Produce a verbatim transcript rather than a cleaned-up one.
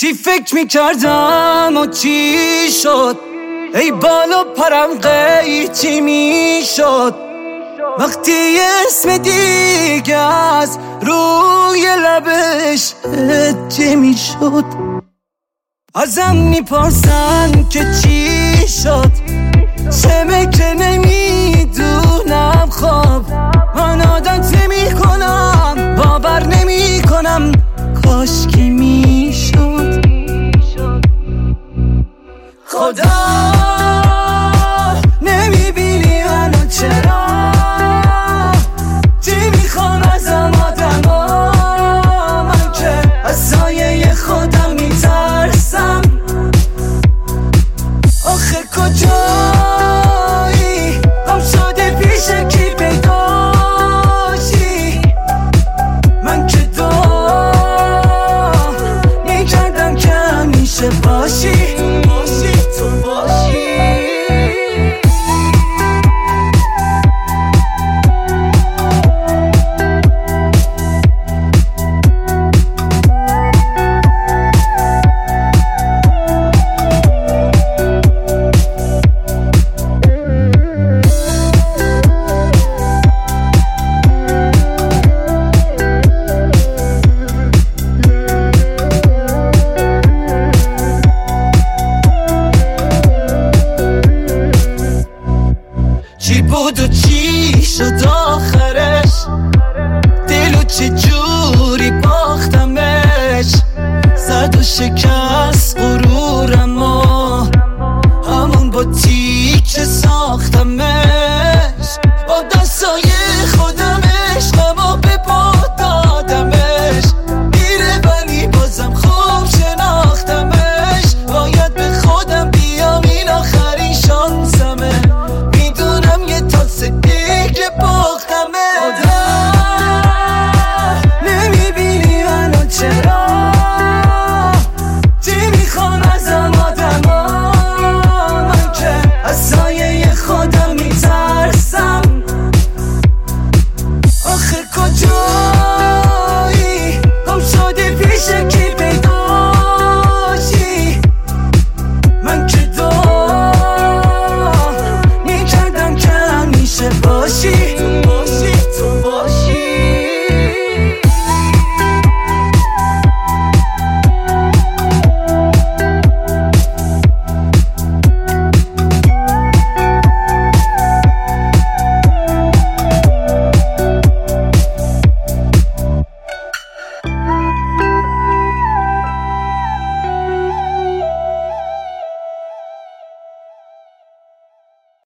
چی فکر میکردم و چی شد، ای بالا پرم قیچی میشد وقتی اسم دیگه از روی لبش هجی میشد. ازم میپرسن که چی شد، چمه که نمیدونم. خب من عادت نمیکنم، باور نمیکنم، کاش که میشد. خدا نمیبینی منو چرا؟ چی میخوام ازم آدما؟ من که از سایه خودم میترسم. آخه کجایی؟ غم شده پیش کی پیداشی؟ من که دعا میکردم که همیشه باشی، تو باشی، تو باشی. چی بود و چی شد آخرش؟ دلو چه جوری باختمش؟ زد و شکست